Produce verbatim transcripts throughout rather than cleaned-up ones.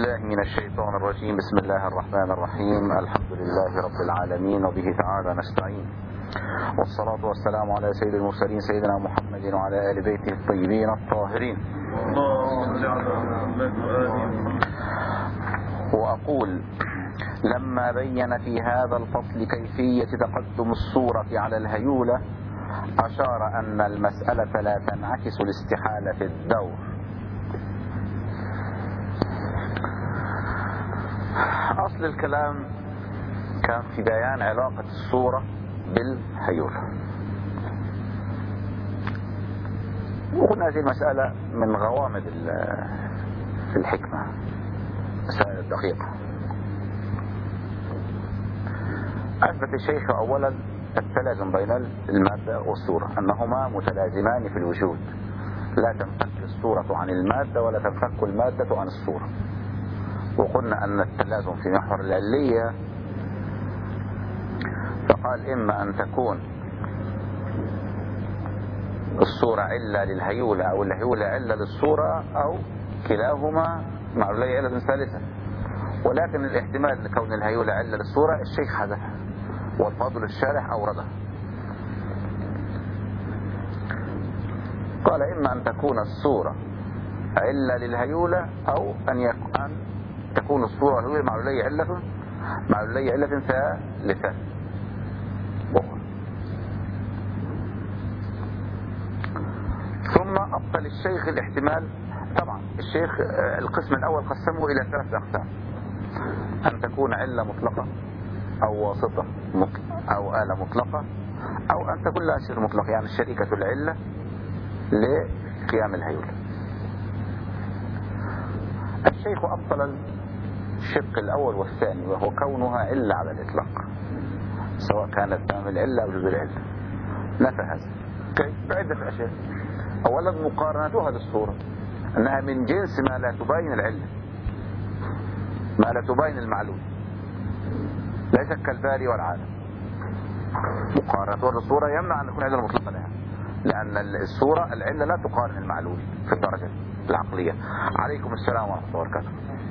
بالله من الشيطان الرجيم. بسم الله الرحمن الرحيم. الحمد لله رب العالمين وبه تعالى نستعين، والصلاة والسلام على سيد المرسلين سيدنا محمد وعلى آل بيته الطيبين الطاهرين. وأقول لما بين في هذا الفصل كيفية تقدم الصورة على الهيولة أشار أن المسألة لا تنعكس الاستحالة في الدور. أصل الكلام كان في بيان علاقة الصورة بالهيولة، وقلنا هذه المسألة من غوامض في الحكمة، مسائل دقيقة. أثبت الشيخ أولا التلازم بين المادة والصورة، أنهما متلازمان في الوجود، لا تنفك الصورة عن المادة ولا تنفك المادة عن الصورة. وقلنا أن التلازم في محور العلية، فقال إما أن تكون الصورة علة للهيولة أو الهيولة علة للصورة، أو كلاهما معلولية علة ثالثة. ولكن الاحتمال لكون الهيولة علة للصورة الشيخ حذفها، والفاضل الشارح أورده. قال إما أن تكون الصورة علة للهيولة، أو أن يكون تكون الصورة والهيولة معلولية علة معلولية علة ثالثة أخرى. ثم أبطل الشيخ الاحتمال. طبعا الشيخ القسم الأول قسمه إلى ثلاث أقسام: أن تكون علة مطلقة، أو واسطة مطلقة، أو آلة مطلقة، أو أن تكون لها سر مطلق، يعني الشركة العلة لقيام الهيولة. الشيخ أبطل الشق الأول والثاني، وهو كونها علة على الإطلاق، سواء كانت تام العلة أو جزء العلة. نفى هذا بعدة أشياء. أولا مقارنتها للصورة، أنها من جنس ما لا تبين العلة، ما لا تبين المعلوم، ليس كالباري والعالم. مقارنتها للصورة يمنع أن تكون علة مطلقة لها، لأن الصورة العلة لا تقارن المعلوم في الدرجة العقلية. عليكم السلام ورحمة الله وبركاته.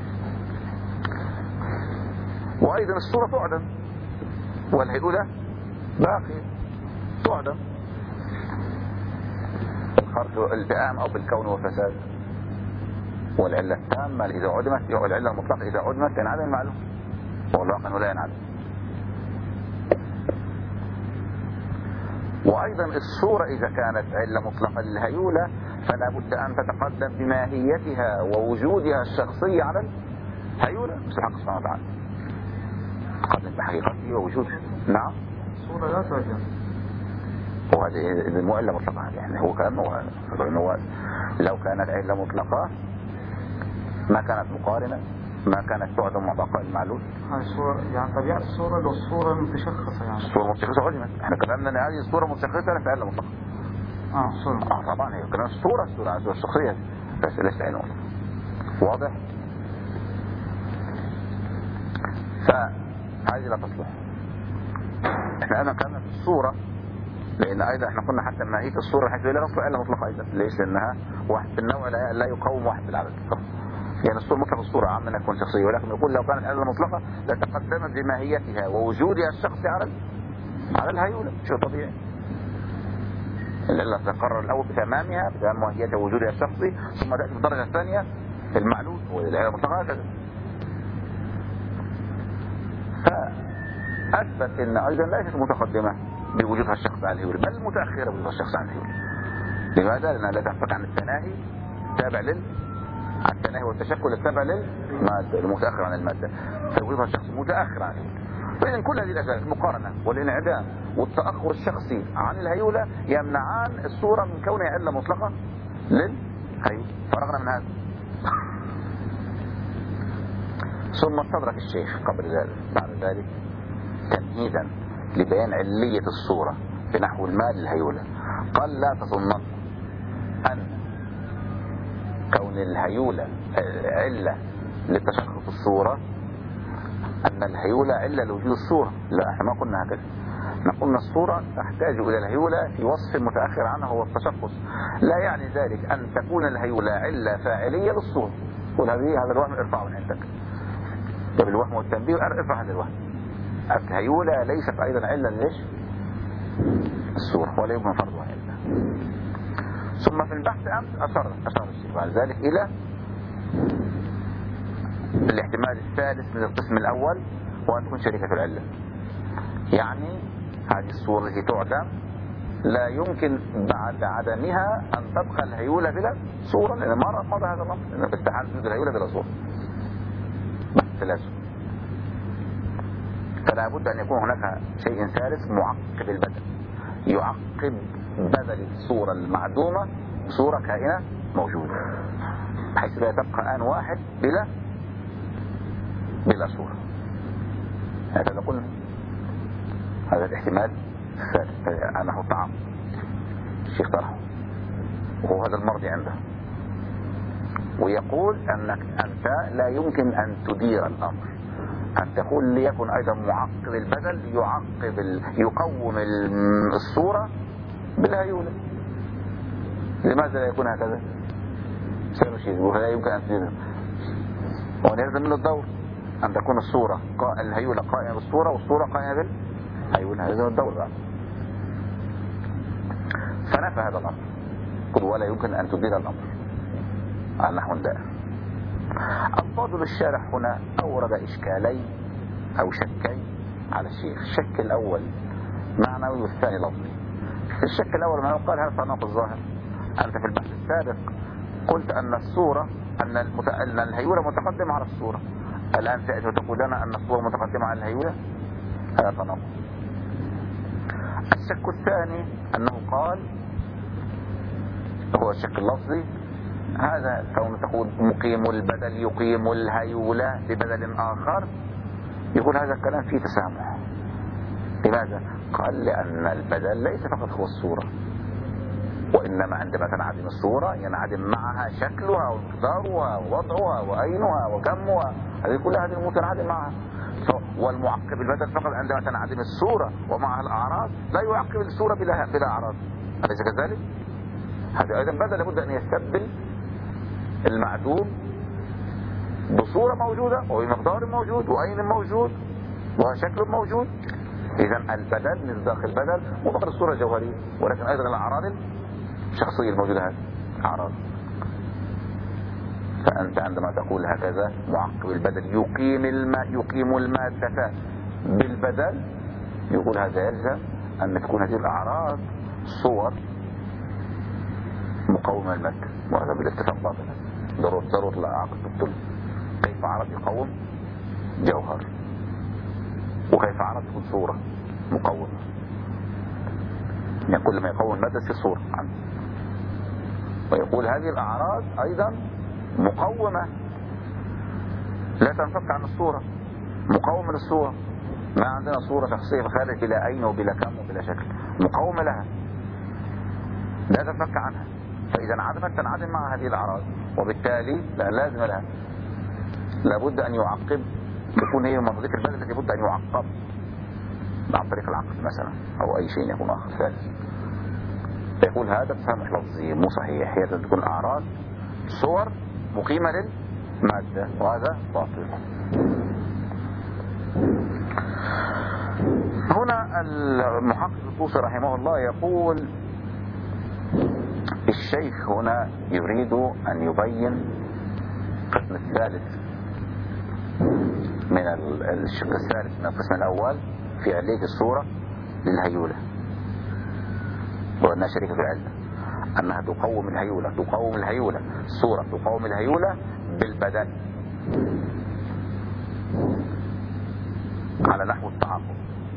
وأيضا الصورة تعدم، والهيولة باقية تعدم. الخرق التئام أو بالكون والفساد. والعلة التامة إذا عدمت، العلة المطلقة إذا عدمت ينعدم المعلوم، والواقع أنه لا ينعدم. وأيضا الصورة إذا كانت علة مطلقة للهيولة فلا بد أن تتقدم بماهيتها ووجودها الشخصي على الهيولة مثل حق سبحانه وتعالى، تقدم بحقيقته ووجوده. نعم، الصورة لا تعدم، وهذه مو علة مطلقة. يعني هو كلام هو لو كانت علة مطلقة ما كانت مقارنة، ما كانت تعدم مع بقاء المعلول. هاي الصورة يعني طبيعة الصورة لو الصورة متشخصة، يعني الصورة متشخصة عدمت. احنا كلامنا ان هذه الصورة متشخصة في علة مطلقة. اه صورة اه طبعا هي كلام الصورة، الصورة الصورة الشخصية، بس ليس عين مطلقة. واضح؟ فهذه لا تصلح. احنا ايضا كلامنا في الصورة، لان ايضا احنا قلنا حتى ماهية الصورة حيث لا تصلح علة مطلقة ايضا. ليش؟ لانها واحد في النوع لا يقوم واحد في العدد. يعني الصورة مطلق الصورة عام أن تكون شخصية، ولكن يقول لو كانت علة مطلقة لتقدمت بماهيتها ووجودها الشخصي على على الهيولة. شو طبيعي؟ العلة تتقرر الأول بتمامها، بتمام ماهيتها ووجودها الشخصي، ثم تأتي في الدرجة الثانية في المعلول والعلة المطلقة هكذا. فأثبت أن أيضا ليست متقدمة بوجودها الشخصي على الهيولة، بل متأخرة بوجودها الشخصي على الهيولة. لماذا؟ لأنها لا تنفك عن التناهي تابع لل التناهي والتشكل التابع للمادة المتأخر عن المادة، فوجودها الشخصي متأخر عن الهيولة. فإذن كل هذه الأشياء المقارنة والانعدام والتأخر الشخصي عن الهيولة يمنعان الصورة من كونها علة مطلقة للهيولة. فرغنا من هذا. ثم استدرك الشيخ قبل ذلك بعد ذلك تمهيدا لبيان علية الصورة بنحو المال للهيولة. قال لا تظنن أن كون الهيولة علة لتشخص الصورة أن الهيولة علة لوجود الصورة. لا، احنا ما قلنا هكذا. نقول الصورة تحتاج إلى الهيولة في وصف متأخر عنها هو التشخص. لا يعني ذلك أن تكون الهيولة علة فاعلية للصورة، تقول هذه هذا الوهم ارفعه من عندك. طب الوهم والتنبيه ارفع هذا الوهم. الهيولة ليست أيضا علة ليش؟ الصورة، ولا يمكن فرضها علة. ثم في البحث أمس أشار أشار الشيخ بعد ذلك إلى الاحتمال الثالث من القسم الأول، وأن تكون شريكة في العلة. يعني هذه الصورة التي تعدم لا يمكن بعد عدمها أن تبقى الهيولة بلا صورة، لأن مرة مضى هذا الأمر، لأن استحال وجود الهيولة بلا صورة. ثلاثة. فلا بد أن يكون هناك شيء ثالث معقب البدل، يعقب بدل الصورة المعدومة صورة كائنة موجودة، بحيث لا تبقى آن واحد بلا بلا صورة. هكذا قلنا. هذا الاحتمال الثالث أنه طعام الشيخ طرحه، وهو هذا المرضي عنده، ويقول أنك أنت لا يمكن أن تدير الأمر، أن تقول ليكن أيضا معقب البدل يعقب ال... يقوم الصورة بالهيولة. لماذا لا يكون هكذا؟ سيمشي ولا يمكن أن تدير، وأن يلزم منه الدور أن تكون الصورة قا... الهيولة قائمة بالصورة والصورة قائمة بالهيولة، هذا الدور بعد. فنفى هذا الأمر، قل ولا يمكن أن تدير الأمر على نحو دائر. الفاضل الشارح هنا أورد إشكالين أو شكين على الشيخ. الشك الأول معنوي والثاني لفظي. الشك الأول ما قال هذا تناقض الظاهر. أنت في البحث السابق قلت أن الصورة أن, المت... أن الهيولة متقدمة على الصورة، الآن تأتي وتقول لنا أن الصورة متقدمة على الهيولة، هذا تناقض. الشك الثاني أنه قال هو الشك اللفظي، هذا كون تقول مقيم البدل يقيم الهيولة ببدل آخر، يقول هذا الكلام فيه تسامح. لماذا؟ قال لأن البدل ليس فقط هو الصورة، وإنما عندما تنعدم الصورة ينعدم معها شكلها ومقدارها ووضعها وأينها وكمها، هذه كلها هذه الأمور تنعدم معها. والمعقب البدل فقط عندما تنعدم الصورة ومعها الأعراض، لا يعقب الصورة بلا بلا أعراض، أليس كذلك؟ هذا أيضا بدل لابد أن يستبدل المعدوم بصورة موجودة وبمقدار موجود وأين موجود وشكل موجود. إذا البدل مصداق البدل مو فقط الصورة الجوهرية، ولكن أيضا الأعراض الشخصية الموجودة هذه أعراض. فأنت عندما تقول هكذا معقب البدل يقيم الماء يقيم المادة بالبدل، يقول هذا يلزم أن تكون هذه الأعراض صور مقاومة المادة، وهذا بالاتفاق باطل. ضرورة ضرورة لا أعقد بالطل. كيف عرض يقوم جوهر، وكيف عرض يكون صورة مقومة؟ يعني كل ما يقوم المادة تصير صورة عنه. ويقول هذه الأعراض أيضا مقومة لا تنفك عن الصورة، مقومة للصورة. ما عندنا صورة شخصية خارج بلا عين وبلا كم وبلا شكل، مقومة لها لا تنفك عنها. فإذا عدمت تنعدم مع هذه الأعراض، وبالتالي لا لازم لها لابد أن يعقب، تكون هي مصداق البدل التي لابد أن يعقب عن طريق العقد مثلا أو أي شيء يكون آخر ثالث. يقول هذا تسامح لفظي مو صحيح، هي تكون أعراض صور مقيمة للمادة، وهذا باطل. هنا المحقق الطوسي رحمه الله يقول الشيخ هنا يريد أن يبين القسم الثالث من الشق الثالث من القسم الأول في علية الصورة للهيولة، وأنها شريكة في العلة، أنها تقوم الهيولة تقوم الهيولة الصورة تقوم الهيولة بالبدل على نحو التعاقب.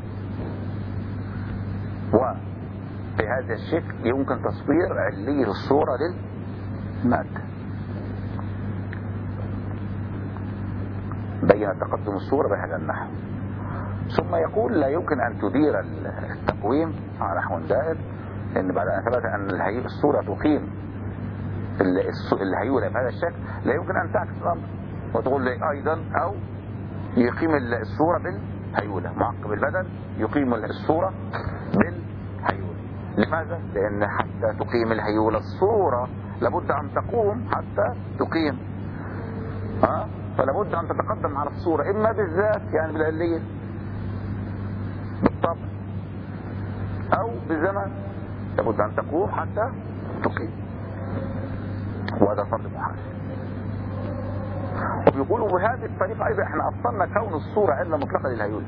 وفي هذا الشكل يمكن تصوير علية الصورة للمادة. بين تقدم الصورة بهذا النحو. ثم يقول لا يمكن أن تدير التقويم على نحو دائر، لأن بعد أن ثبت أن الصورة تقيم الهيولة بهذا الشكل، لا يمكن أن تعكس الأمر وتقول لي أيضا أو يقيم الصورة بالهيولة، معقب البدل يقيم الصورة بالهيولة. لماذا؟ لأن حتى تقيم الهيولة الصورة لابد أن تقوم حتى تقيم ها؟ فلا بد أن تتقدم على الصورة إما بالذات يعني بالعلية بالطبع أو بالزمن، لابد أن تقوم حتى تقيم، وهذا فرض محال. وبيقولوا بهذه الطريقة أيضا احنا أصلنا كون الصورة علة مطلقة للهيولة،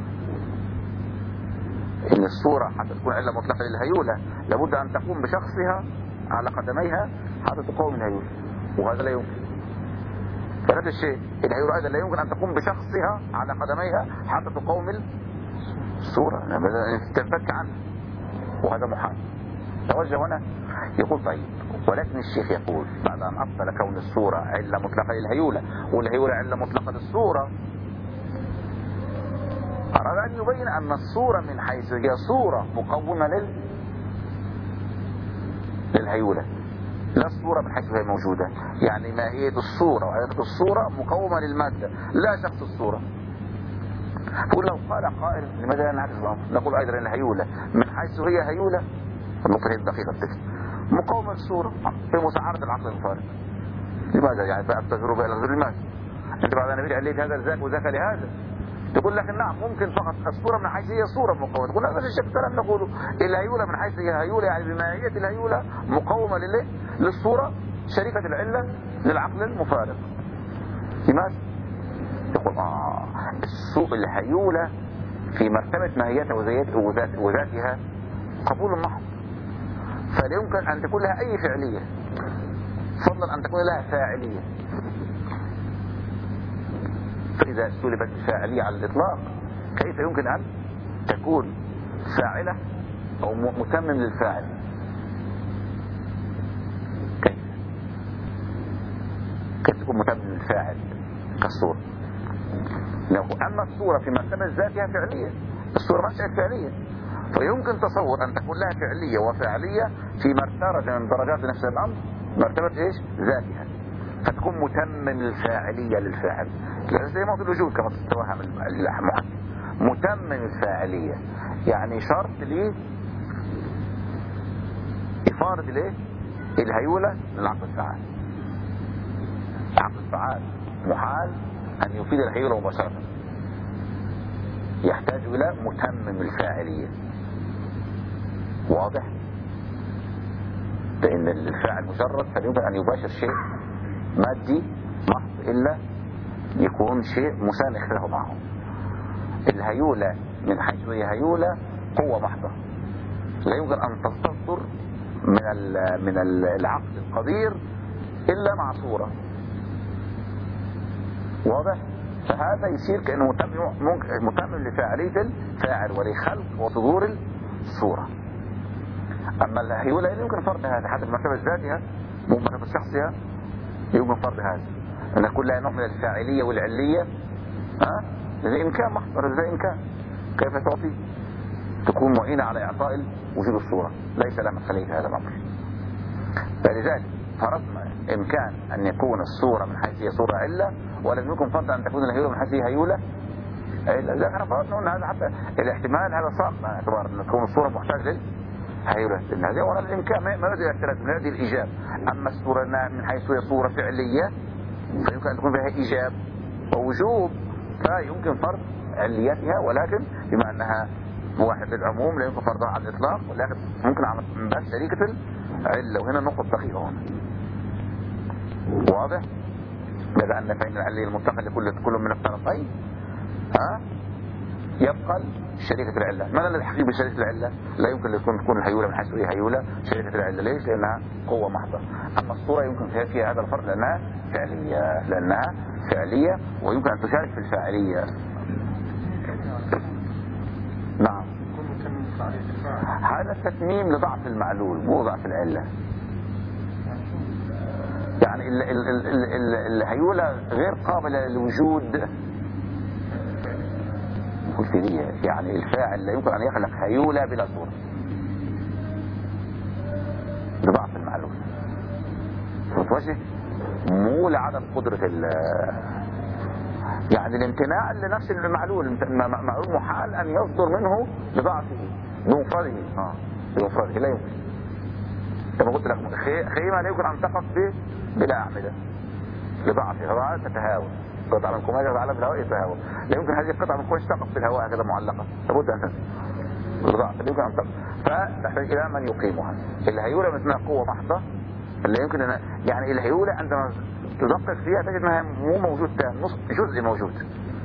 إن الصورة حتى تكون علة مطلقة للهيولة لابد أن تقوم بشخصها على قدميها حتى تقوم الهيولة، وهذا لا يمكن. فنفس الشيء الهيولة أيضا لا يمكن أن تقوم بشخصها على قدميها حتى تقوم الصورة، تنفك عنها، وهذا محال. توجه هنا يقول طيب، ولكن الشيخ يقول بعد أن أبطل كون الصورة علة مطلقة للهيولة والهيولة علة مطلقة للصورة، أراد أن يبين أن الصورة من حيث هي صورة مقومة لل... للهيولة، لا الصورة من حيث هي موجودة، يعني ماهية الصورة وحقيقة الصورة مقومة للمادة لا شخص الصورة. فقل لو قال قائل لماذا لا نعكس الأمر؟ نقول أيضا أن الهيولة من حيث هي هيولة، النقطة هي الدقيقة التفت مقاومة الصورة في مساعدة العقل الفارغ. لماذا يعني فأبتغر بها الغير؟ لماذا؟ أنت بعد أن نبيل عليك هذا الذاك وذاك لهذا، تقول لك نعم ممكن فقط الصورة من حيث هي صورة مقاومة، تقول هذا الشيء كلام نقوله الهيولة من حيث هي هيولة يعني بماهية الهيولة مقاومة لله للصورة شريكة العلة للعقل المفارق. لماذا؟ يقول آه السوء الهيولة في مرتبة ماهيتها وذات وذاتها قبول محض، فلا يمكن أن تكون لها أي فعلية فضلا أن تكون لها فاعلية. فإذا سلبت الفاعلية على الإطلاق كيف يمكن أن تكون فاعلة أو متمم للفاعل؟ كيف كيف تكون متمم للفاعل كالصورة؟ أما الصورة في مرتبة ذاتها فعلية، الصورة ما شيء فعلية، فيمكن تصور أن تكون لها فعلية وفاعلية في مرتبة من درجات نفس الأمر، مرتبة إيش؟ ذاتها، فتكون متمم الفاعلية للفاعل، زي ما في الوجود كما تتوهم المحدث. متمم الفاعلية يعني شرط لي إفارة ليه الهيولة للعقل الفعال. العقل الفعال محال أن يفيد الهيولة مباشرة، يحتاج إلى متمم الفاعلية. واضح؟ لأن الفاعل مجرد فيمكن أن يباشر شيء مادي محض إلا يكون شيء مسانخ له معه. الهيولة من حيث هي هيولة قوة محضة لا يمكن أن تصدر من من العقل القدير إلا مع صورة. واضح؟ فهذا يصير كأنه متمم متمم لفاعلية الفاعل ولخلق وصدور الصورة. أما الهيولة يمكن فرض هذا حتى في مرتبة ذاتها مو مرتبة شخصها، يمكن فرض هذا أن يكون لها نوع من الفاعلية والعلية، ها زي إمكان محضر زي إمكان كيف تعطي تكون معينة على إعطاء وجود الصورة، ليس لها مدخلية في هذا الأمر. فلذلك فرضنا إمكان أن يكون الصورة من حيث هي صورة علة، ولم يكن فرض أن تكون الهيولة من حيث هي هيولة علة. إذا احنا فرضنا أن هذا حتى الاحتمال هذا صعب على اعتبار أن تكون الصورة محتاجة للهيولة، لأن هذا هو الإمكان ما يريد الاختلاف من هذه الإيجاب. أما الصورة من حيث هي صورة فعلية فيمكن أن تكون فيها إيجاب ووجوب، فيمكن فرض عليتها، ولكن بما أنها واحد للعموم لا يمكن فرضها على الإطلاق، ولكن ممكن عمل من باب شريكة العلة، وهنا نقطة دقيقة هنا. واضح؟ بما أن فإن العلية المطلقة لكل كل من الطرفين ها يبقى شريكة العلة. ماذا الحقيقة بشريكة العلة؟ لا يمكن أن تكون تكون الهيولة من حيث هي هيولة شريكة العلة. ليش؟ لأنها قوة محضة. أما الصورة يمكن فيها, فيها هذا الفرق لأنها فعلية، لأنها فعلية ويمكن أن تشارك في الفاعلية. نعم، هذا التتميم لضعف المعلول مو ضعف العلة. يعني ال ال ال ال ال الهيولة غير قابلة للوجود كلية، يعني الفاعل لا يمكن أن يخلق هيولة بلا صورة لضعف المعلول. وجه مو لعدم قدرة ال يعني الامتناع لنفس المعلول، معلول محال أن يصدر منه لضعفه بمفرده. اه بمفرده لا يمكن. كما قلت لك خيمة لا يمكن أن تقف به بلا أعمدة، لضعفها تتهاوى. قطعة من قماش على في الهواء يتهاوى. لا يمكن هذه القطعة من قماش تقف في الهواء هكذا معلقة، لابد أن تنزل. الضعف لا يمكن أن تقف، فتحتاج إلى من يقيمها. الهيولة مثلها قوة محضة لا يمكن أن يعني الهيولة عندما تدقق فيها تجد أنها مو موجود تام، نص جزء موجود.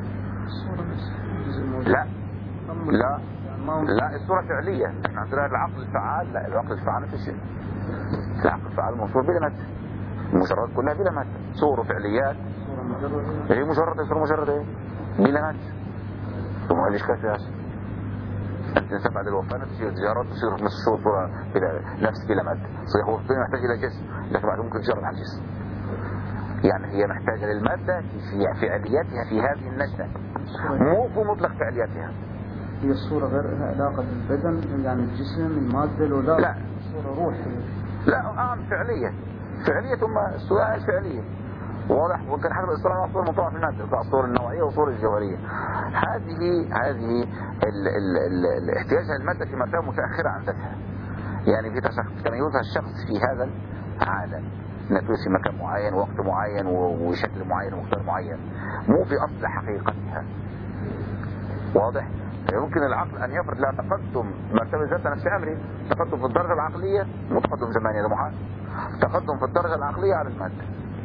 لا لا لا الصورة فعلية. احنا عندنا العقل الفعال، لا العقل الفعال نفس الشيء. العقل الفعال موصول بلا مادة، المجرد كلها بلا مادة، صور وفعليات. هي مجرد صورة مجرد ايه؟ بلا مادة. ثم هل إشكال فيها؟ أنت تنسى بعد الوفاة نفس الجارات تصير نفس صورة بلا نفس بلا مادة. صحيح هو الطين محتاج إلى جسم، لكن بعد ممكن تجرد عن الجسم. يعني هي محتاجة للمادة في فعالياتها في هذه النجدة، مو في مطلق فعالياتها. هي الصورة غير لها علاقة بالبدن، يعني الجسم المادة لو لا لا الصورة روح. لا آه فعلية فعلية ثم الصورة الفعلية واضح. وكان حسب الصورة الصورة مطلعة في المادة، الصورة النوعية والصورة الجوهرية. هذه هذه ال ال ال الاحتياج للمادة في مرتبة متأخرة عن ذاتها، يعني في تميزها الشخص في هذا العالم، نتوس في مكان معين ووقت معين وشكل معين ومقدار معين، مو في أصل حقيقتها. واضح؟ يمكن العقل أن يفرض لها تقدم مرتبة ذاتها نفس أمره، تقدم في الدرجة العقلية وتقدم زماني، هذا محال. تقدم في الدرجة العقلية على المادة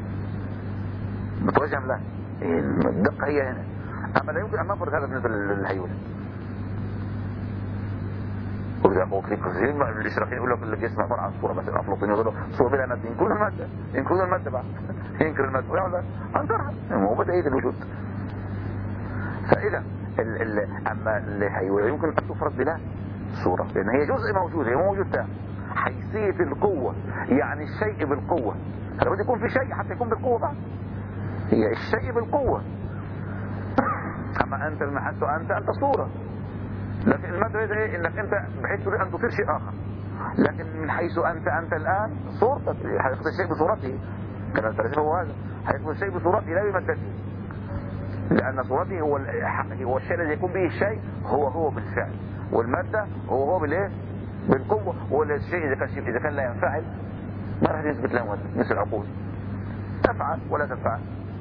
متوجه له، الدقة هي هنا. أما لا يمكن أن نفرض هذا بالنسبة للهيولة. وإذا قلت لك كثير من الإشراقيين يقول لك الجسم عبارة عن صورة، مثلا أفلاطون يقول له صورة بلا مادة، ينكر المادة ينكر المادة بعد ينكر المادة ويعمل أنكرها، هو بدأية الوجود. فإذا ال ال أما الهيولة يمكن أن تفرض بلا صورة، لأن هي جزء موجود، هي مو موجود تام. حيثية القوة يعني الشيء بالقوة، هل بده يكون في شيء حتى يكون بالقوة بعد؟ هي الشيء بالقوة. أما أنت من حيث أنت أنت صورة، لكن المادة إيه؟ إنك أنت بحيث أن تصير شيء آخر، لكن من حيث أنت أنت الآن صورتك، حيث الشيء بصورته كما الفلسفة هو هذا، حيث الشيء بصورته لا بمادته، لأن صورته هو الحقيقي، هو الشيء الذي يكون به الشيء هو هو بالفعل، والمادة هو هو بالإيه؟ بالقوة. والشيء إذا كان شيء إذا كان لا ينفعل ما راح يثبت له مثل العقول، تفعل ولا تفعل،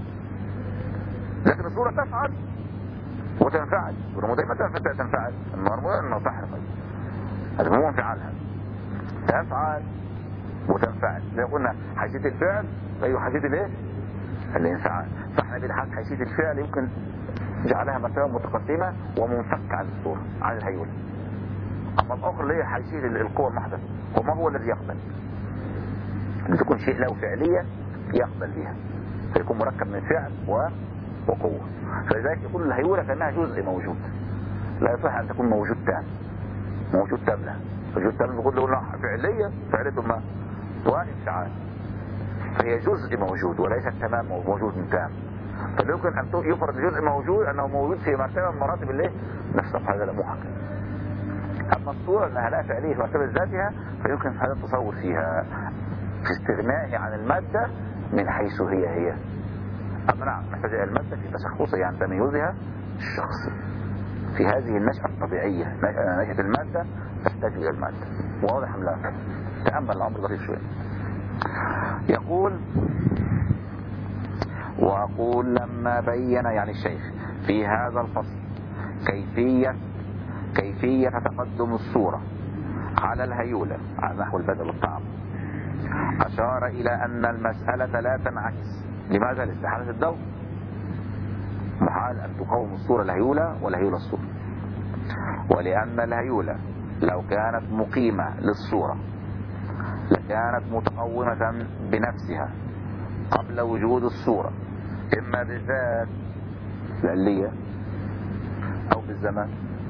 لكن الصورة تفعل وتنفعل، ولما دائما تنفعل المرمى انه تحرق، هذا مو انفعالها، تفعل وتنفعل. زي قلنا حيثية الفعل ايوه حيثية الايه؟ الانفعال. فاحنا بنحط حيثية الفعل يمكن جعلها مرتبة متقدمة ومنفك عن الصورة عن الهيولة. اما الاخر اللي هي حيثية القوة المحضة، وما هو الذي يقبل؟ ان تكون شيء له فعلية يقبل بها، فيكون مركب من فعل و وقوة. فلذلك يقول الهيولة كأنها جزء موجود، لا يصح أن تكون موجود تام، موجود تام لا، موجود تام يقول له فعلية فعلية ثم وانفعال، فهي جزء موجود وليس تمام موجود تام. فيمكن أن يفرض جزء موجود أنه موجود في مرتبة من مراتب الليه نفسه، هذا لا محقق. أما الصورة أنها لا فعلية في مرتبة ذاتها فيمكن هذا التصور فيها في استغنائه عن المادة من حيث هي هي. أما نعم نحتاج إلى المادة في تشخصها عن تميزها الشخصي في هذه النشأة الطبيعية، نشأة المادة تحتاج إلى المادة. واضح أم لا؟ تأمل الأمر ظريف شوي. يقول وأقول لما بين يعني الشيخ في هذا الفصل كيفية كيفية تقدم الصورة على الهيولة على نحو البدل الطعام، أشار إلى أن المسألة لا تنعكس. لماذا؟ لاستحالة الضوء، محال أن تقوم الصورة الهيولة والهيولة الصورة، ولأن الهيولة لو كانت مقيمة للصورة لكانت متقومة بنفسها قبل وجود الصورة، إما بالذات العلية أو بالزمان،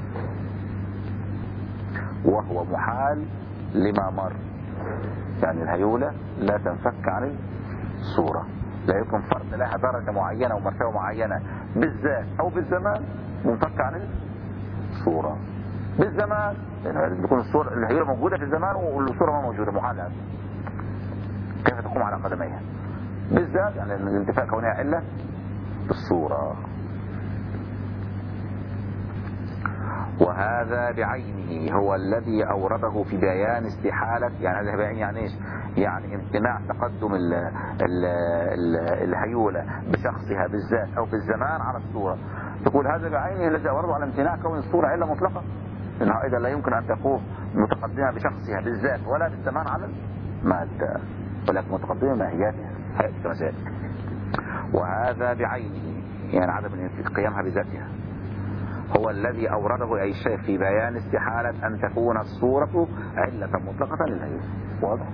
وهو محال لما مر. يعني الهيولة لا تنفك عن الصورة، لا يكون فرض لها درجة معينة ومرتبة معينة بالذات أو بالزمان منفك عن الصورة. بالزمان يعني بيكون الصورة الهيولة موجودة في الزمان والصورة ما موجودة، محال كيف تقوم على قدميها. بالذات يعني الانتفاع كونها علة بالصورة. وهذا بعينه هو الذي أورده في بيان استحالة، يعني هذا بعينه يعني إيش؟ يعني امتناع تقدم ال ال ال الهيولة بشخصها بالذات أو بالزمان على الصورة. تقول هذا بعينه الذي أورده على امتناع كون الصورة علة مطلقة، إنها إذا لا يمكن أن تكون متقدمة بشخصها بالذات ولا بالزمان على المادة، ولكن متقدمة ماهياتها هذه مسائل. وهذا بعينه يعني عدم قيامها بذاتها هو الذي أورده أي شيء في بيان استحالة أن تكون الصورة علة مطلقة للهيئة. واضح؟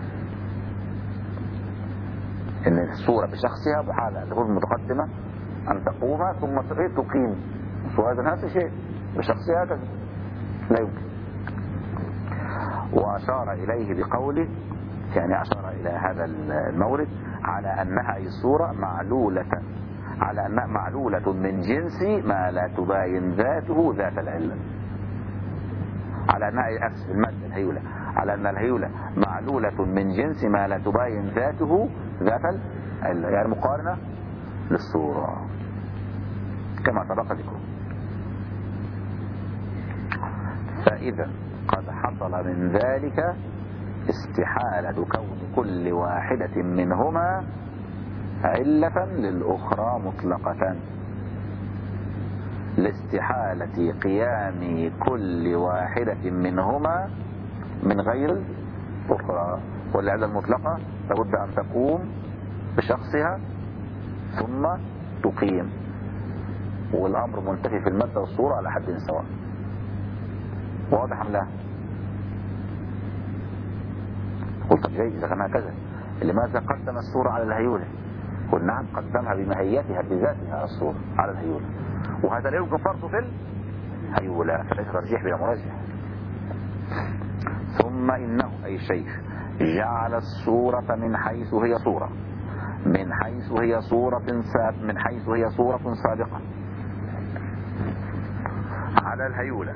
إن الصورة بشخصها بحالة أن تكون متقدمة أن تقوم ثم تقيم، وهذا نفس الشيء بشخصها هكذا لا يمكن. وأشار إليه بقوله، يعني أشار إلى هذا المورد على أنها أي صورة معلولة، على أنها معلولة من جنس ما لا تباين ذاته ذات العلة، على أنها أكس المادة الهيولة، على أن الهيولة معلولة من جنس ما لا تباين ذاته ذات العلة، يعني مقارنة للصورة كما سبق ذكره. فإذا قد حصل من ذلك استحالة كون كل واحدة منهما علة للأخرى مطلقة، لاستحالة قيام كل واحدة منهما من غير الأخرى. والعلة المطلقة لابد أن تقوم بشخصها ثم تقيم، والأمر منتفي في المادة والصورة على حد سواء. واضح أم لا؟ قلت جيد إذا كان هكذا لماذا قدم الصورة على الهيولة؟ قل نعم قدمها بماهيتها بذاتها على الصورة على الهيولة، وهذا لا يمكن فرضه في الهيولة، فليس ترجيح بلا مرجح. ثم إنه أي شيخ جعل الصورة من حيث هي صورة من حيث هي صورة من حيث هي صورة سابقة على الهيولة.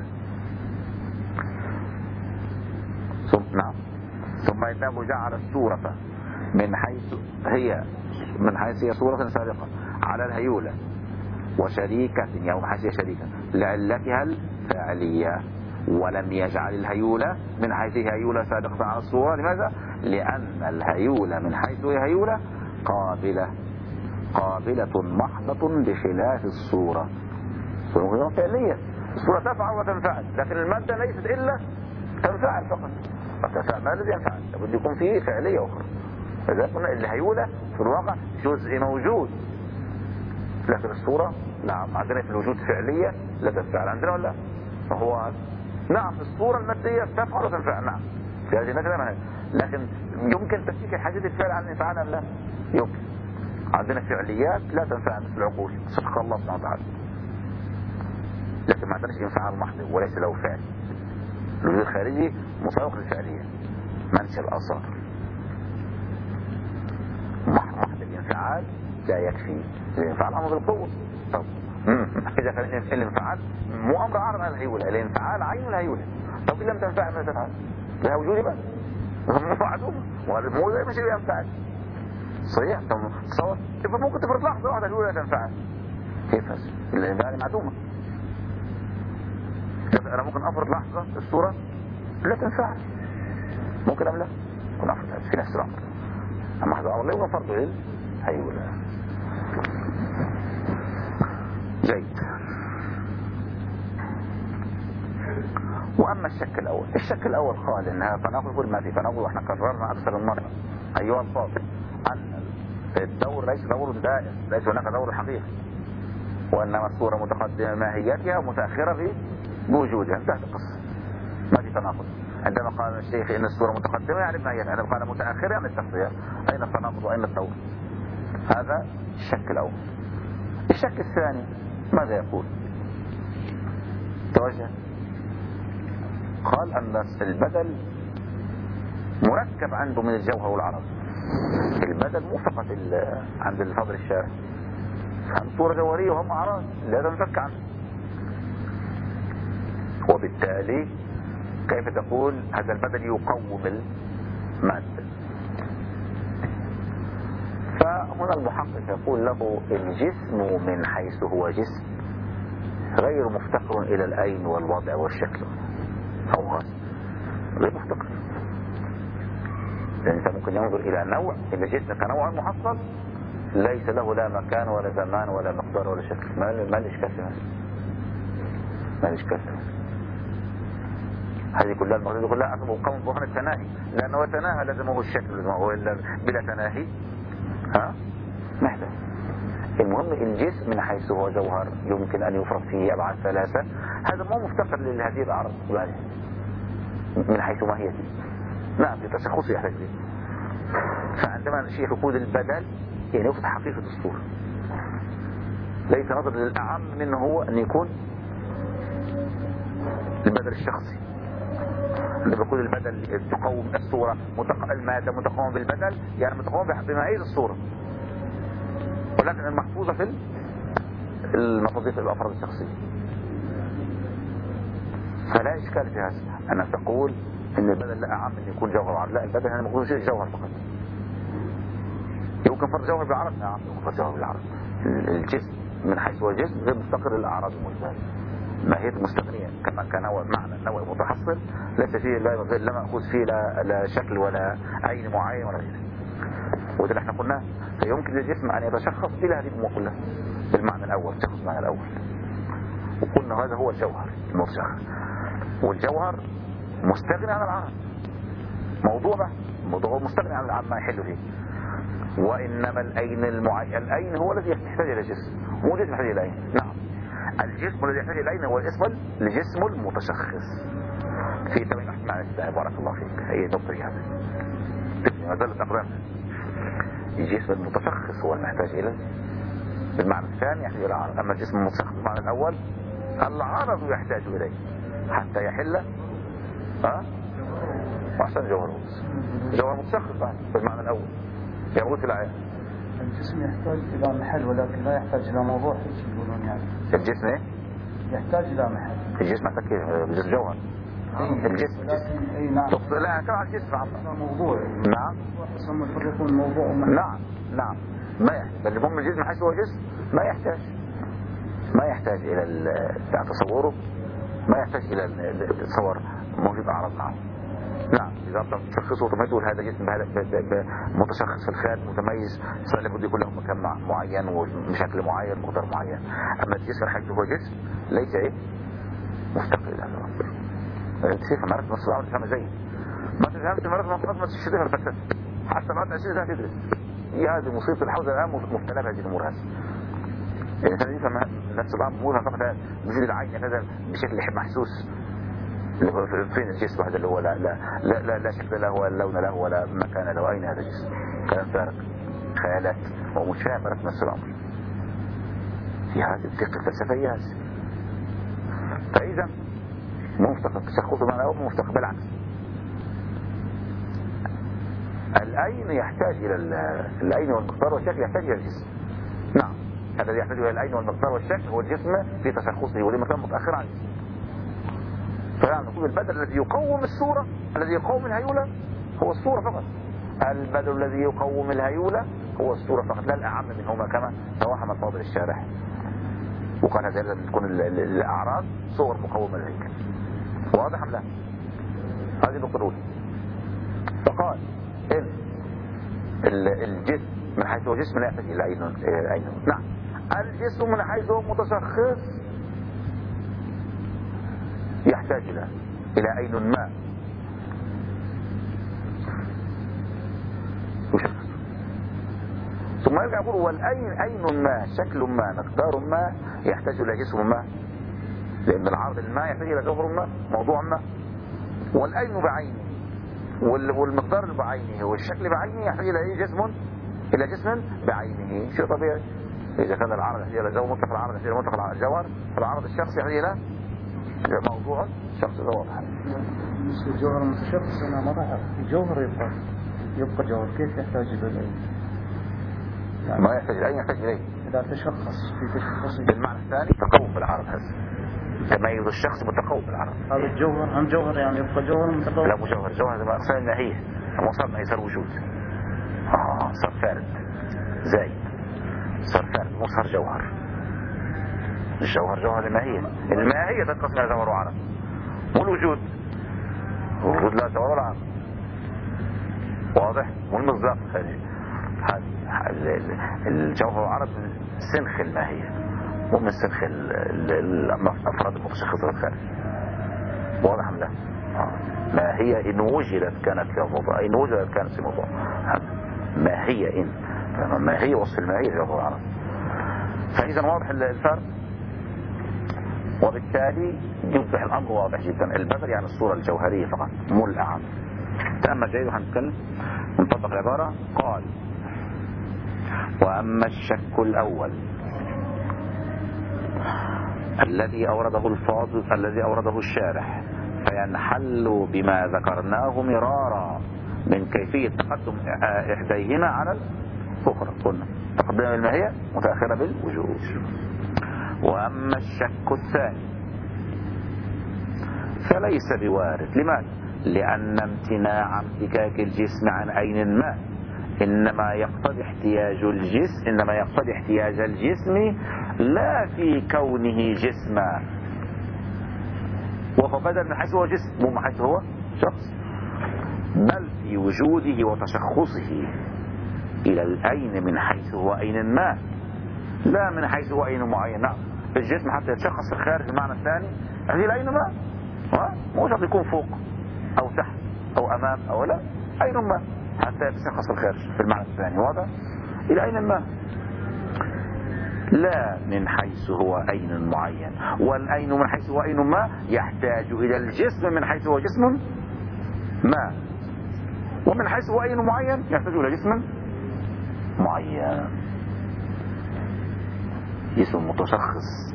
ثم نعم ثم إنه جعل الصورة من حيث هي من حيث هي صورة سابقة على الهيولة وشريكة، يعني من حيث هي شريكة لعلتها الفعلية، ولم يجعل الهيولة من حيث هي هيولة سابقة على الصورة. لماذا؟ لأن الهيولة من حيث هي هيولة قابلة قابلة محضة بخلاف الصورة. الصورة فعلية، الصورة تفعل وتنفعل، لكن المادة ليست إلا تنفعل فقط. ما الذي ينفعل؟ لابد يكون فيه فعلية أخرى. فإذا قلنا الهيولة في الواقع جزء موجود، لكن الصورة نعم عندنا في الوجود فعلية لا تنفعل عندنا ولا؟ فهو نعم الصورة المادية تفعل وتنفعل نعم في هذه المثلة، لكن يمكن تفكيك حاجة الفعل عن الانفعال أم لا؟ يمكن. عندنا فعليات لا تنفع مثل العقول صدق الله سبحانه وتعالى، لكن ما عندناش انفعال محض وليس له فعل. الوجود الخارجي مساوق للفعلية، منسى الآثار. محض الانفعال لا يكفي، الانفعال أمر بالقوة. طب إذا كان الانفعال مو أمر عارض على الهيولة، الانفعال عين الهيولة. طب إن لم تنفعل ماذا تفعل؟ لها وجود بقى معدومة، مو زي ما شيء ينفعل صحيح. تصور ممكن تفرض لحظة واحدة الهيولة لا تنفعل، كيف هذا؟ الانفعال معدومة. أنا ممكن أفرض لحظة الصورة لا تنفعل، ممكن أم لا؟ ممكن أفرض في نفس الأمر. أما هذا أمر لا يمكن فرضه إلا هيولة. جيد. وأما الشك الأول، الشك الأول قال إنها تناقض، كل ما في تناقض، وإحنا كررنا أكثر من مرة أيها الفاضل أن الدور ليس دور دائم، ليس هناك دور حقيقي، وإنما الصورة متقدمة ماهيتها ومتأخرة في بوجودها، انتهت القصة، ما في تناقض. عندما قال الشيخ إن الصورة متقدمة يعني ماهيتها، عندما قال متأخرة يعني التخطية. أين التناقض وأين الدور؟ هذا الشك الأول. الشك الثاني ماذا يقول؟ توجه قال أن البدل مركب عنده من الجوهر والعرض. البدل مو فقط عند الفضل الشارع، هم صورة جوهرية وهم أعراض لا تنفك عنه، وبالتالي كيف تقول هذا البدل يقوم المادة؟ فهنا المحقق يقول له الجسم من حيث هو جسم غير مفتقر إلى الأين والوضع والشكل أو غاز، غير مفتقر. لأن أنت ممكن ينظر إلى نوع، إلى جسم كنوع محصل ليس له لا مكان ولا زمان ولا مقدار ولا شكل، ما ليش كسر ما ليش كسر. هذه كلها المقصود كلها أصبح قوم بوهن التناهي، لأنه تناهى لازمه الشكل لازمه إلا بلا تناهي ها محتاج. المهم الجسم من حيث هو جوهر يمكن أن يفرض فيه أبعاد ثلاثة، هذا مو مفتقر لهذه الأعراض من حيث ماهيته. نعم لتشخص يحتاج به. فعندما شيء يقول البدل يعني يفرض حقيقة الصورة، ليس نظر للأعم منه هو أن يكون البدل الشخصي. اللي بيقول البدل تقوم الصورة متق... المادة متقوم بالبدل، يعني متقوم بمعايير الصورة، ولكن المحفوظة في المصادق الأفراد الشخصية. فلا إشكال في هذا أن تقول إن البدل لا أعم من يكون جوهر وعرض، لا البدل هنا مقول شيء جوهر فقط. يمكن فرض جوهر بالعرض، نعم يمكن فرض جوهر بالعرض. الجسم من حيث هو الجسم غير مستقر للأعراض المشبهة، ماهية مستغنية كما كان نوع معنى نوع متحصل ليس فيه لا لا مأخوذ فيه لا, لا شكل ولا عين معين ولا غيره. وده اللي احنا قلناه. فيمكن للجسم أن يتشخص إلى هذه الأمور كلها بالمعنى الأول، تشخص المعنى الأول، وقلنا هذا هو الجوهر المرشخ. والجوهر مستغني عن العرض، موضوع موضوع مستغني عن عما يحل فيه. وإنما الأين المعين، الأين هو الذي يحتاج إلى جسم، مو جسم يحتاج إلى الأين. نعم الجسم الذي يحتاج إلى الأين هو الاسم الجسم المتشخص في تمام معنى الإسلام. بارك الله فيك. هي نقطة هذا ما زالت أقدام. الجسم المتشخص هو المحتاج إلى بالمعنى الثاني يحتاج إلى العرض. أما الجسم المتشخص بالمعنى الأول العرض يحتاج إليه حتى يحل ها وأحسن جوهر جوهر متشخص بالمعنى الأول يقول في الآية. الجسم يحتاج إلى محل ولكن لا يحتاج إلى موضوع يقولون يعني. الجسم إيه؟ يحتاج إلى محل. الجسم يحتاج كيف؟ الجسم جوهر. الجسم لكن أي نعم. لا كما الجسم عم. موضوع. نعم. ثم يفرقون موضوع ومحل. نعم نعم ما يحتاج. بل المهم الجسم حيث هو جسم ما يحتاج ما يحتاج إلى تصوره، ما يحتاج إلى التصور موجود أعراض معه. نعم إذا تشخصه وتقول هذا جسم متشخص في الخارج متميز لابد يكون له مكان معين وبشكل معين مقدار معين. أما الجسم حيث هو جسم ليس إيه مستقل إلى هذا. تشوف مرات نص العمر تفهم زي ما تفهمت مرات نص ما تشتغل فلسفة حتى بعد عشرين سنة تدرس. هي هذه مصيبة الحوزة الآن مبتلى بهذه الأمور هذه. الإنسان يفهم نفس الأمر أمورها فقط بجد العين هذا بشكل محسوس. فين الجسم هذا اللي هو لا لا لا لا, لا شكل له ولا لون له ولا مكان له، أين هذا الجسم؟ كلام فارغ خيالات ومش فاهم مرات نفس الأمر. في هذه الدقة الفلسفية هذه. فإذا مفتقد تشخصه معنا أو مفتقد بالعكس. الأين يحتاج إلى الأين والمقدار والشكل يحتاج إلى الجسم. نعم هذا يحتاج إلى الأين والمقدار والشكل هو الجسم في تشخصه ولما كان متأخر عن الجسم. فنحن نقول البدل الذي يقوم الصورة الذي يقوم الهيولة هو الصورة فقط. البدل الذي يقوم الهيولة هو الصورة فقط لا الأعم منهما كما توهم الفاضل الشارح وقال هذا لازم تكون الأعراض صور مقومة للهيكل. واضح أم لا؟ هذه النقطة الأولى. فقال إن الجسم من حيث هو جسم لا يحتاج إلى أين. نعم الجسم من حيث هو متشخص يحتاج إلى إلى أين ما يشخص. ثم يرجع يقول والأين أين ما شكل ما مقدار ما يحتاج إلى جسم ما، لأن العرض الماء يحتاج إلى جوهر ما موضوع ما. والأين بعينه والمقدار بعينه والشكل بعينه يحتاج إلى أي جسم إلى جسم بعينه. شيء طبيعي. إذا كان العرض يحتاج إلى جوهر مطلق العرض يحتاج إلى مطلق الجوهر فالعرض الشخصي يحتاج إلى موضوع شخص واضح. مثل الجوهر المتشخص أنا ما بعرف الجوهر يبقى يبقى جوهر كيف يحتاج إليه؟ يعني ما يحتاج الأين يحتاج إليه إذا تشخص في تشخص بالمعنى الثاني تقوم بالعرض هذا تميز الشخص متقوم بالعرض. هذا الجوهر هم جوهر يعني يبقى جوهر متقوم. لا مو جوهر جوهر هذا أقسام النهية وصلنا يصير وجود آه صار فارد زايد صار فارد مو صار جوهر. الجوهر جوهر الماهية. الماهية تنقسم إلى جوهر وعرض، والوجود الوجود لا جوهر ولا عرض، واضح. والمصداق الخارجي الجوهر والعرض من سنخ الماهية ومن سنخ الأفراد المتشخصة الخارج، واضح أم لا؟ ما هي إن وجدت كانت في موضوع، إن وجدت كانت في موضوع. ما هي إن ما هي وصف الماهية جوهر والعرض. فإذا واضح الفرق، وبالتالي يصبح الأمر واضح جدا. البدل يعني الصورة الجوهرية فقط مو الأعم. تأمل جيد وحنتكلم نطبق العبارة. قال: وأما الشك الأول الذي أورده الفاضل الذي أورده الشارح فينحل بما ذكرناه مرارا من كيفية تقدم إحديهما على الأخرى. قلنا تقدم الماهية متأخرة بالوجود. وأما الشك الثاني فليس بوارد. لماذا؟ لأن امتناع امتكاك الجسم عن عين ما إنما يقتضي احتياج الجسم إنما يقتضي احتياج الجسم لا في كونه جسما، وهو بدل من حيث هو جسم، مو من حيث هو شخص، بل في وجوده وتشخصه إلى العين من حيث هو عين ما، لا من حيث هو عين معين. نعم الجسم حتى يتشخص الخارج المعنى الثاني هذه العين ما، مو شرط يكون فوق أو تحت أو أمام أو لا، عين ما حتى يتشخص الخارج في المعنى الثاني. واضح؟ إلى عين ما، لا من حيث هو عين معين. والعين من حيث هو عين ما يحتاج إلى الجسم من حيث هو جسم ما، ومن حيث هو عين معين يحتاج إلى جسم معين، جسم متشخص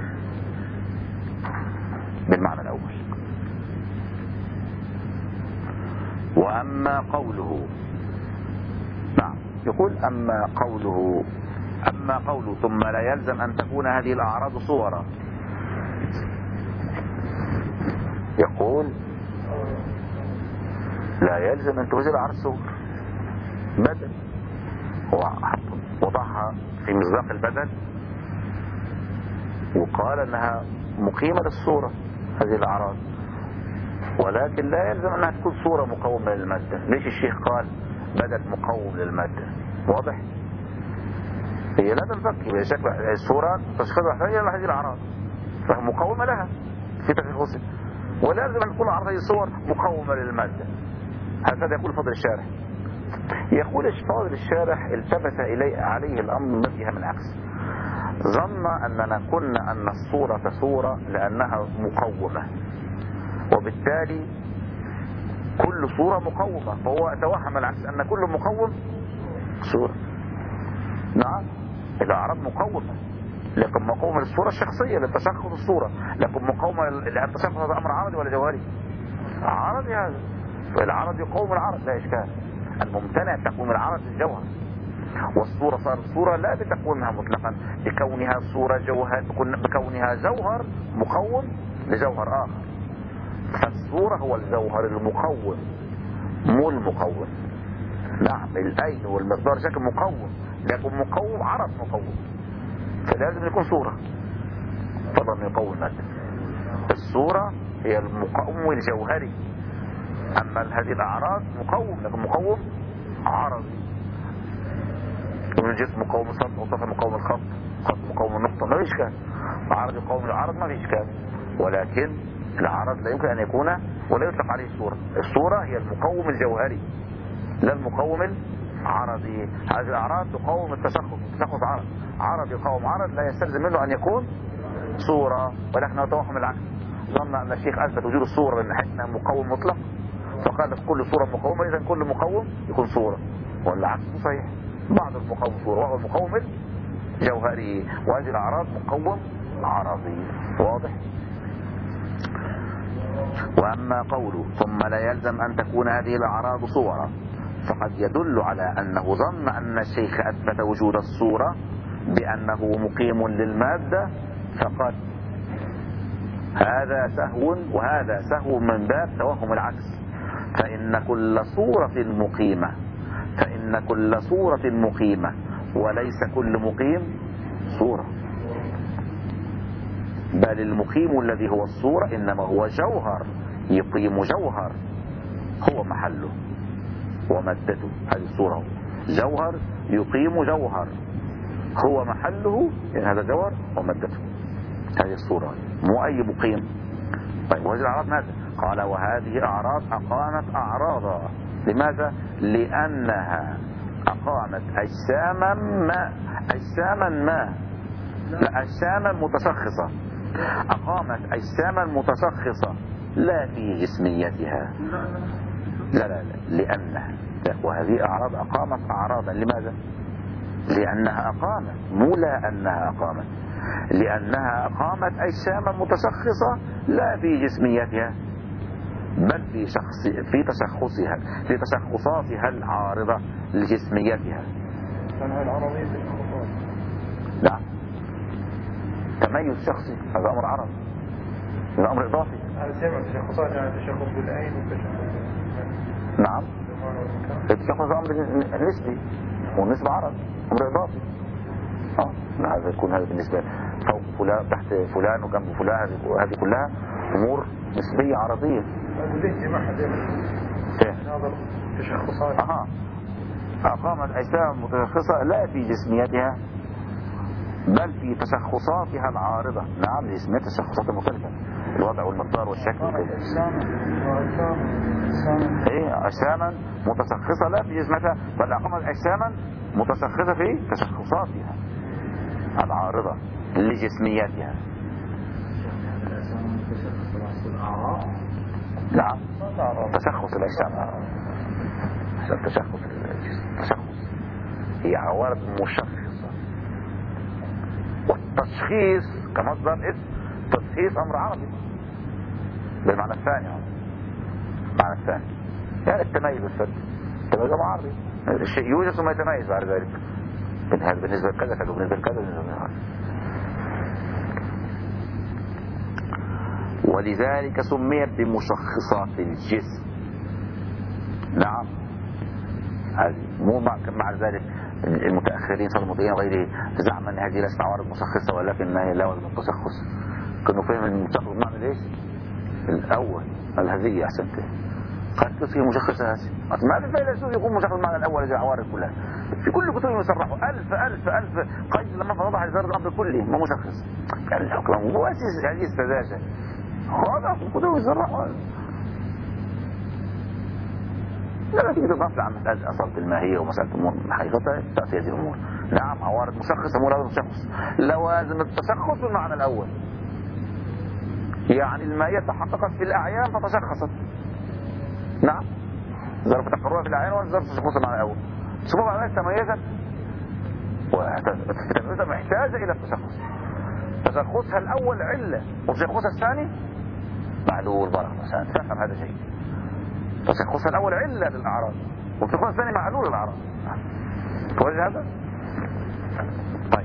بالمعنى الأول. وأما قوله، نعم يقول أما قوله أما قوله ثم لا يلزم أن تكون هذه الأعراض صورا. يقول لا يلزم أن توجد أعراض صور، بدل هو وضعها في مصداق البدل وقال أنها مقيمة للصورة هذه الأعراض، ولكن لا يلزم أنها تكون صورة مقومة للمادة. ليش الشيخ قال بدل مقوم للمادة؟ واضح؟ هي لا تنفك بشكل الصورة تشخيص وحدانية لهذه الأعراض فهي مقومة لها في تشخيصها، ولا يلزم أن تكون أعراض هذه الصور مقومة للمادة. هكذا يقول فضل الشارح. يقول فضل الشارح التفت إليه عليه الأمر من جهة من العكس، ظن أننا قلنا أن الصورة صورة لأنها مقومة، وبالتالي كل صورة مقومة، فهو توهم العكس أن كل مقوم صورة. نعم الأعراض مقومة، لكن مقومة للصورة الشخصية لتشخص الصورة، لكن مقومة لأن تشخص هذا أمر عرضي ولا جوهري؟ عرضي. هذا العرض يقوم العرض لا إشكال. الممتنع تقويم العرض الجوهر، والصورة صارت صورة لا بتقويمها مطلقا لكونها صورة جوهر، بكونها جوهر مقوم لجوهر آخر. فالصورة هو الجوهر المقوم مو المقوم. نعم الأين والمقدار شكل مقوم، لكن مقوم عرض مقوم، فلازم يكون صورة فضل يقوم المادة. الصورة هي المقوم الجوهري، أما هذه الأعراض مقوم لكن مقوم عرضي. من الجسم مقوم السطح، وسطح مقوم الخط، خط مقوم النقطة، ما في إشكال. عرض يقوم العرض ما في إشكال، ولكن العرض لا يمكن أن يكون ولا يطلق عليه الصورة. الصورة هي المقوم الجوهري لا المقوم العرضي. هذه الأعراض تقوم التشخص، التشخص عرض، عرض يقوم عرض لا يستلزم منه أن يكون صورة، ولكنه توهم العكس. ظن أن الشيخ أثبت وجود الصورة من حيث أنها مقوم مطلق، فقال كل صورة مقومة إذا كل مقوم يكون صورة، والعكس صحيح. بعض المقوم صورة وهو المقوم الجوهري، وهذه الأعراض مقوم عرضي. واضح؟ وأما قوله ثم لا يلزم أن تكون هذه الأعراض صورا فقد يدل على أنه ظن أن الشيخ أثبت وجود الصورة بأنه مقيم للمادة فقد هذا سهو، وهذا سهو من باب توهم العكس. فإن كل صورة مقيمة فإن كل صورة مقيمة وليس كل مقيم صورة. بل المقيم الذي هو الصورة إنما هو جوهر يقيم جوهر هو محله ومادته. هذه الصورة جوهر يقيم جوهر هو محله، يعني هذا جوهر ومادته. هذه الصورة مو أي مقيم. طيب وهذه الأعراض ماذا؟ قال وهذه أعراض أقامت أعراضا. لماذا؟ لأنها أقامت أجساما ما أجساما ما لا أجساما متشخصة. أقامت أجساما متشخصة لا في جسميتها. لا لا لا لأنها، وهذه أعراض أقامت أعراضا. لماذا؟ لأنها أقامت، مو لا أنها أقامت، لأنها أقامت أجساما متشخصة لا في جسميتها بل في شخص في تشخصها في تشخصاتها العارضة لجسميتها. فانها العربية تشخصات. نعم، تميز شخصي هذا أمر عرضي، هذا أمر إضافي. هذا سمع تشخصات يعني تشخص بالعين والتشخص. نعم، التشخص أمر نسبي والنسبة عرض، أمر إضافي. اه هذا يكون هذا بالنسبة فوق فلان تحت فلان وجنب فلان، هذه كلها أمور نسبية عرضية. ليه جماعة هذا تشخصات. أها أقامت أجسام متشخصة لا في جسميتها بل في تشخصاتها العارضة. نعم، جسمية التشخصات المختلفة، الوضع والمقدار والشكل وكذا. ايه أجساما متشخصة لا في جسمتها بل أقامت أجساما متشخصة في تشخصاتها العارضة لجسميتها. نعم، تشخص الأجسام، تشخص التشخص هي عوارض مشخصة. والتشخيص كمصدر اسم تشخيص أمر عربي بالمعنى الثاني، المعنى الثاني يعني التميز والفرق. التميز أمر عربي، الشيء يوجد ثم يتميز بعد ذلك. هذا بالنسبة لكذا كذا بالنسبة لكذا بالنسبة لكذا. ولذلك سميت بمشخصات الجسم. نعم، هذه مو مع ذلك المتأخرين صاروا المتأخرين غيره زعما ان هذه ليست عوارض مشخصة ولكنها لا وزن التشخص. كانوا فهم المشخص بمعنى ليش الأول الهذية أحسنت قد تصير مشخصة هذه. ما في فيلسوف يكون مشخص المعنى الأول هذه العوارض كلها. في كل كتب يصرحوا ألف ألف ألف قيد لما فوضح لزار الأمر كله ما مشخص. يعني الحكم هو أساس هذه السذاجة. هذا في الكتب يصرحوا. لما تيجي تضاف عن مسألة أصالة الماهية ومسألة حقيقتها تأتي هذه الأمور. نعم، عوارض مشخصة مو لازم تشخص، لوازم التشخص بالمعنى الأول. يعني الماهية تحققت في الأعيان فتشخصت. نعم، ظرف تقررها في الأعيان وظرف تشخص المعنى الأول. ثم بعد ذلك تميزت وتميزها محتاجة إلى التشخص. تشخصها الأول علة وتشخصها الثاني معلول برغ مثلا. تفهم هذا شيء. تشخصها الأول علة للأعراض وتشخصها الثاني معلول للأعراض. توجه هذا؟ طيب،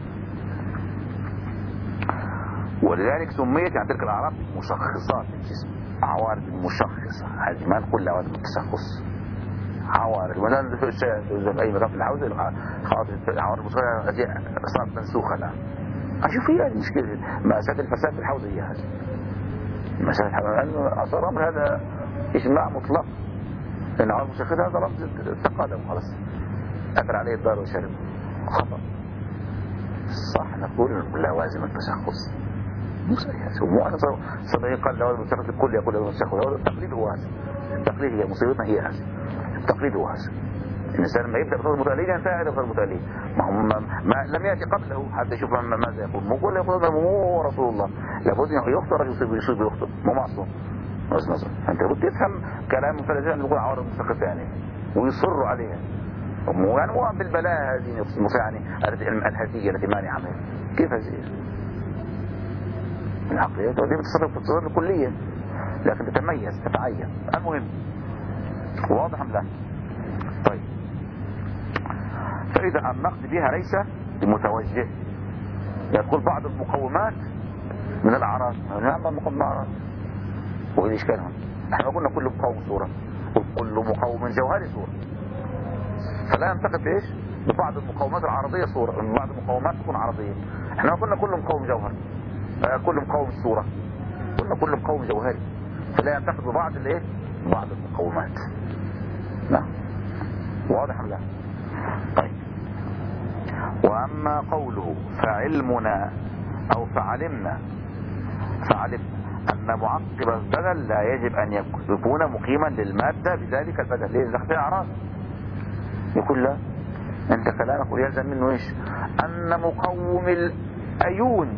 ولذلك سميت يعني تلك الأعراض مشخصات الجسم، عوارض مشخصة. هذه ما نقول لها عوارض التشخص، عوارض مثلا في أي مكان في الحوزة العوارض المشخصة صارت منسوخة الآن. أشوف هي المشكلة مأساة الفساد في الحوزة هي هذه. مأساة الحوزة لأنه أصلا أمر هذا إجماع مطلق لأن عوارض مشخصة هذا لفظ تقادم خلاص أثر عليه الدار وشرب خطأ. صح نقول لوازم التشخص مو صحيح. مو أنا صدقين قال لوازم التشخص الكل يقول لوازم التشخص. التقليد هو هذا. التقليد هي مصيبتنا هي هذا. التقليد هو هذا. الإنسان لما يبدأ بصوت المتألين ينتهي بصوت المتألين. ما هم ما, ما لم يأتي قبله حتى يشوف ماذا يقول. مو كل يقول مو رسول الله. لابد أن يخطر يصيب يصيب يخطر. مو معصوم. بس نظر. أنت لابد تفهم كلام الفلسفة يقول عوارض مشخصة يعني ويصروا عليها. مو يعني مو بالبلاء هذه يعني الهدية التي مانع عنها. كيف هذه؟ العقلية دي بتصرف بتصرف الكلية لكن تتميز تتعين. المهم واضح أم لا؟ طيب، فإذا النقد بها ليس بمتوجه. يدخل بعض المقومات من الأعراض. نعم مقوم الأعراض وإذا إشكالهم احنا قلنا كل مقوم صورة وكل مقوم جوهري صورة. فلا ينتقد إيش ببعض المقومات العرضية صورة، من بعض المقومات تكون عرضية. احنا قلنا كل مقوم جوهر كل مقوم الصورة، قلنا كل مقوم جوهري، فلا ينتقد ببعض الايه بعض المقومات. نعم واضح لا؟ طيب. واما قوله فعلمنا او فعلمنا فعلمنا ان معقب البدل لا يجب ان يكون مقيما للمادة بذلك البدل. ليه؟ ده اعراض. يقول لا، انت كلامك يلزم منه ايش؟ ان مقوم الايون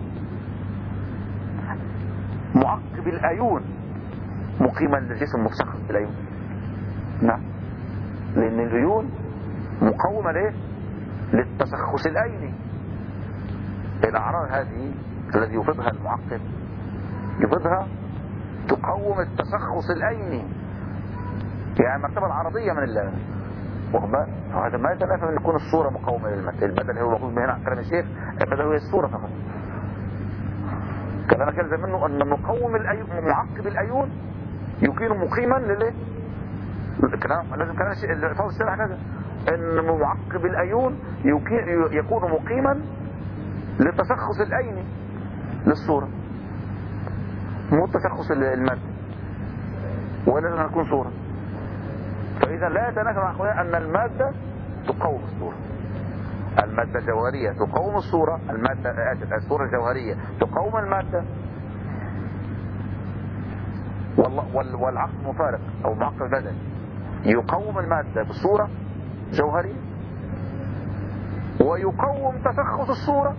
معقب الايون مقيما للجسم المتشخص بالايون. نعم، لان الايون مقومة ليه؟ للتشخص الايني. الاعراض هذه الذي يفيدها المعقب يفيدها تقوم التشخص الايني، يعني المرتبة العرضية من الله. وهذا ما يتنافى ان يكون الصورة مقومة للمادة. البدل هو مقوم هنا عن كلام الشيخ، البدل هو الصورة فقط. كلامك يلزم منه ان مقوم الايون معقب الايون يكون مقيما لليه؟ الكلام لازم كلام الشيخ الفاظ الشرح كذا، ان معقب الايون يكون مقيما للتشخص الايني للصورة، مو التشخص المادي، ولازم أن تكون صورة. فإذا لا يتنافى مع أخواننا أن المادة تقوم الصورة، المادة الجوهرية تقوم الصورة، المادة الصورة الجوهرية تقوم المادة، والعقل مفارق أو معقل بدني يقوم المادة بالصورة جوهرية، ويقوم تشخص الصورة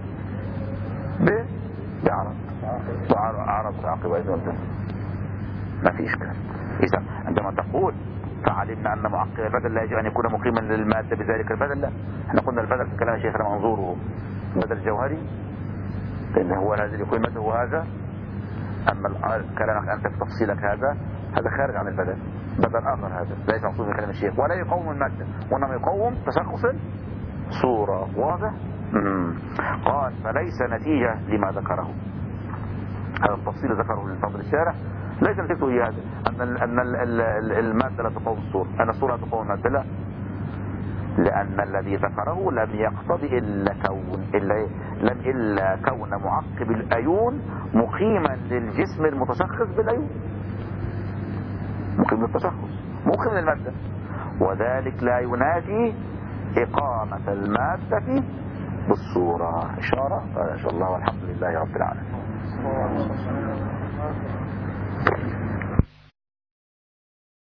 بعرض عرض عقب أيضا. ما في إشكال. إذا عندما تقول فعلمنا أن معقب البدل لا يجب أن يكون مقيما للمادة بذلك البدل، لا، احنا قلنا البدل في كلام الشيخ منظوره بدل جوهري، لأن هو الذي يكون المادة هو هذا. أما كلامك أنت في تفصيلك هذا هذا خارج عن البدل، بدل آخر، هذا ليس مقصود من كلام الشيخ، ولا يقوم المادة وإنما يقوم تشخص صورة. واضح؟ قال فليس نتيجة لما ذكره. هذا التفصيل ذكره للفضل الشارح، ليس نتيجته هي هذا أن أن المادة لا تقوم الصورة، أن الصورة لا تقوم المادة، لا، لأن الذي ذكره لم يقتضي إلا كون إلا لم إلا كون معقب الأيون مقيما للجسم المتشخص بالأيون، مقيم للتشخص، مقيم للمادة، وذلك لا ينافي إقامة المادة بالصورة. إشارة إن شاء الله، والحمد لله رب العالمين.